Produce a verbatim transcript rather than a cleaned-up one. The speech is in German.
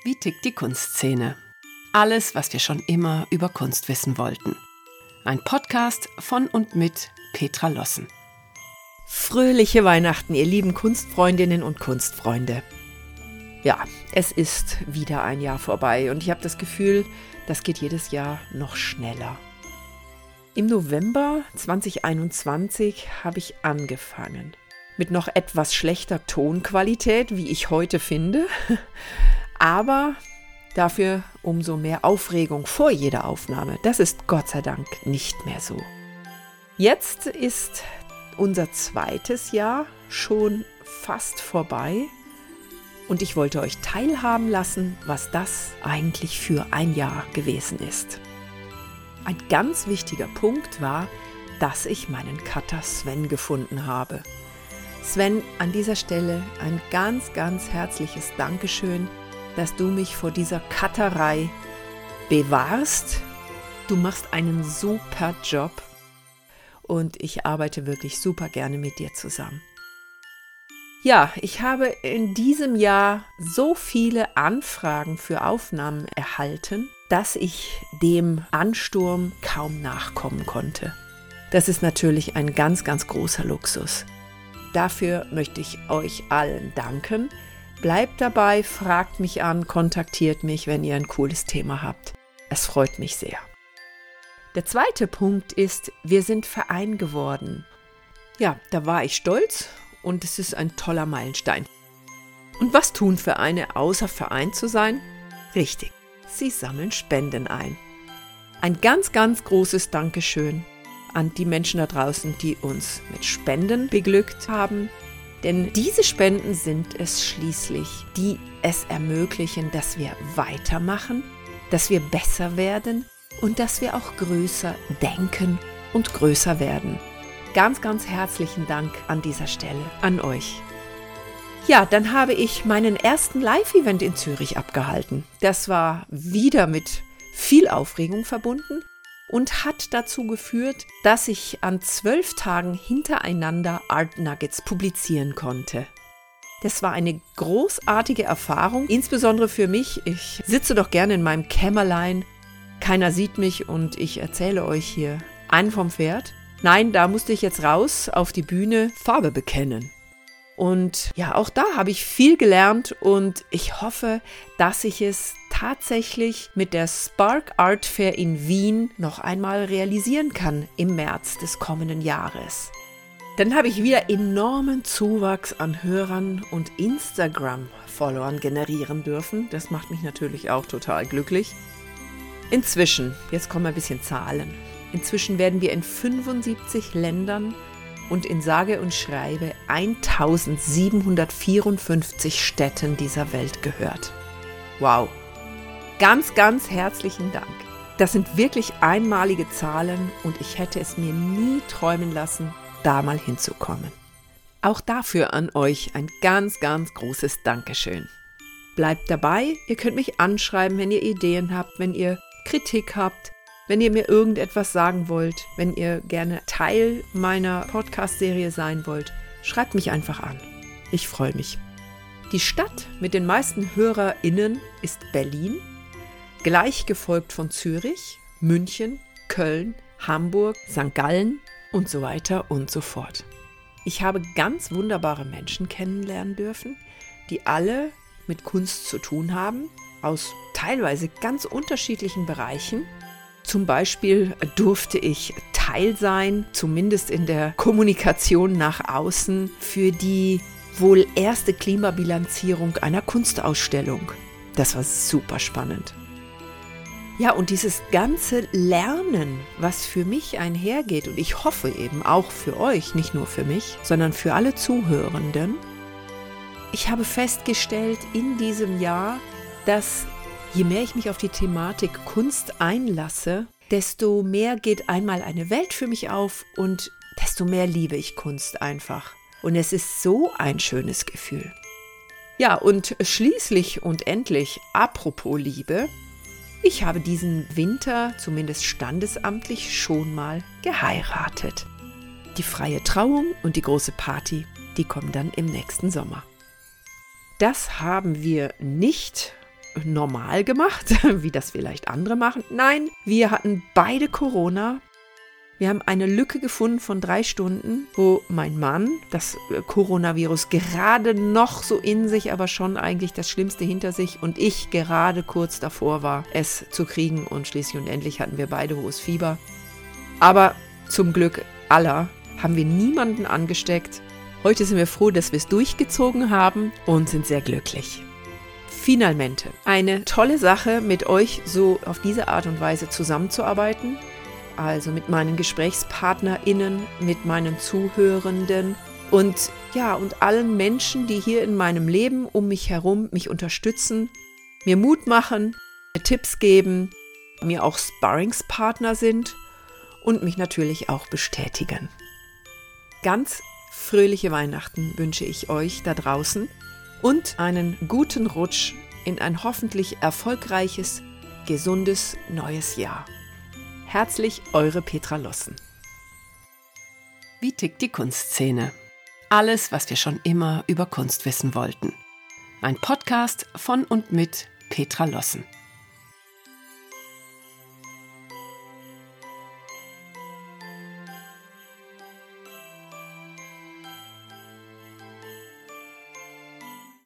Wie tickt die Kunstszene? Alles, was wir schon immer über Kunst wissen wollten. Ein Podcast von und mit Petra Lossen. Fröhliche Weihnachten, ihr lieben Kunstfreundinnen und Kunstfreunde. Ja, es ist wieder ein Jahr vorbei und ich habe das Gefühl, das geht jedes Jahr noch schneller. Im November zwanzig einundzwanzig habe ich angefangen. Mit noch etwas schlechter Tonqualität, wie ich heute finde, aber dafür umso mehr Aufregung vor jeder Aufnahme. Das ist Gott sei Dank nicht mehr so. Jetzt ist unser zweites Jahr schon fast vorbei und ich wollte euch teilhaben lassen, was das eigentlich für ein Jahr gewesen ist. Ein ganz wichtiger Punkt war, dass ich meinen Cutter Sven gefunden habe. Sven, an dieser Stelle ein ganz, ganz herzliches Dankeschön, dass du mich vor dieser Cutterei bewahrst. Du machst einen super Job und ich arbeite wirklich super gerne mit dir zusammen. Ja, ich habe in diesem Jahr so viele Anfragen für Aufnahmen erhalten, dass ich dem Ansturm kaum nachkommen konnte. Das ist natürlich ein ganz, ganz großer Luxus. Dafür möchte ich euch allen danken. Bleibt dabei, fragt mich an, kontaktiert mich, wenn ihr ein cooles Thema habt. Es freut mich sehr. Der zweite Punkt ist, wir sind Verein geworden. Ja, da war ich stolz und es ist ein toller Meilenstein. Und was tun Vereine, außer Verein zu sein? Richtig, sie sammeln Spenden ein. Ein ganz, ganz großes Dankeschön an die Menschen da draußen, die uns mit Spenden beglückt haben. Denn diese Spenden sind es schließlich, die es ermöglichen, dass wir weitermachen, dass wir besser werden und dass wir auch größer denken und größer werden. Ganz, ganz herzlichen Dank an dieser Stelle an euch. Ja, dann habe ich meinen ersten Live-Event in Zürich abgehalten. Das war wieder mit viel Aufregung verbunden und hat dazu geführt, dass ich an zwölf Tagen hintereinander Art Nuggets publizieren konnte. Das war eine großartige Erfahrung, insbesondere für mich. Ich sitze doch gerne in meinem Kämmerlein, keiner sieht mich und ich erzähle euch hier einen vom Pferd. Nein, da musste ich jetzt raus auf die Bühne, Farbe bekennen. Und ja, auch da habe ich viel gelernt und ich hoffe, dass ich es tatsächlich mit der Spark Art Fair in Wien noch einmal realisieren kann im März des kommenden Jahres. Dann habe ich wieder enormen Zuwachs an Hörern und Instagram-Followern generieren dürfen. Das macht mich natürlich auch total glücklich. Inzwischen, jetzt kommen ein bisschen Zahlen, inzwischen werden wir in fünfundsiebzig Ländern und in sage und schreibe eintausendsiebenhundertvierundfünfzig Städten dieser Welt gehört. Wow! Ganz, ganz herzlichen Dank. Das sind wirklich einmalige Zahlen und ich hätte es mir nie träumen lassen, da mal hinzukommen. Auch dafür an euch ein ganz, ganz großes Dankeschön. Bleibt dabei, ihr könnt mich anschreiben, wenn ihr Ideen habt, wenn ihr Kritik habt, wenn ihr mir irgendetwas sagen wollt, wenn ihr gerne Teil meiner Podcast-Serie sein wollt, schreibt mich einfach an. Ich freue mich. Die Stadt mit den meisten HörerInnen ist Berlin, gleich gefolgt von Zürich, München, Köln, Hamburg, Sankt Gallen und so weiter und so fort. Ich habe ganz wunderbare Menschen kennenlernen dürfen, die alle mit Kunst zu tun haben, aus teilweise ganz unterschiedlichen Bereichen. Zum Beispiel durfte ich Teil sein, zumindest in der Kommunikation nach außen, für die wohl erste Klimabilanzierung einer Kunstausstellung. Das war super spannend. Ja, und dieses ganze Lernen, was für mich einhergeht, und ich hoffe eben auch für euch, nicht nur für mich, sondern für alle Zuhörenden, ich habe festgestellt in diesem Jahr, dass je mehr ich mich auf die Thematik Kunst einlasse, desto mehr geht einmal eine Welt für mich auf und desto mehr liebe ich Kunst einfach. Und es ist so ein schönes Gefühl. Ja, und schließlich und endlich, apropos Liebe, ich habe diesen Winter, zumindest standesamtlich, schon mal geheiratet. Die freie Trauung und die große Party, die kommen dann im nächsten Sommer. Das haben wir nicht normal gemacht, wie das vielleicht andere machen. Nein, wir hatten beide Corona. Wir haben eine Lücke gefunden von drei Stunden, wo mein Mann das Coronavirus gerade noch so in sich, aber schon eigentlich das Schlimmste hinter sich und ich gerade kurz davor war, es zu kriegen und schließlich und endlich hatten wir beide hohes Fieber. Aber zum Glück aller haben wir niemanden angesteckt. Heute sind wir froh, dass wir es durchgezogen haben und sind sehr glücklich. Finalmente, eine tolle Sache, mit euch so auf diese Art und Weise zusammenzuarbeiten. Also mit meinen GesprächspartnerInnen, mit meinen Zuhörenden und ja, und allen Menschen, die hier in meinem Leben um mich herum mich unterstützen, mir Mut machen, mir Tipps geben, mir auch Sparringspartner sind und mich natürlich auch bestätigen. Ganz fröhliche Weihnachten wünsche ich euch da draußen und einen guten Rutsch in ein hoffentlich erfolgreiches, gesundes neues Jahr. Herzlich, eure Petra Lossen. Wie tickt die Kunstszene? Alles, was wir schon immer über Kunst wissen wollten. Ein Podcast von und mit Petra Lossen.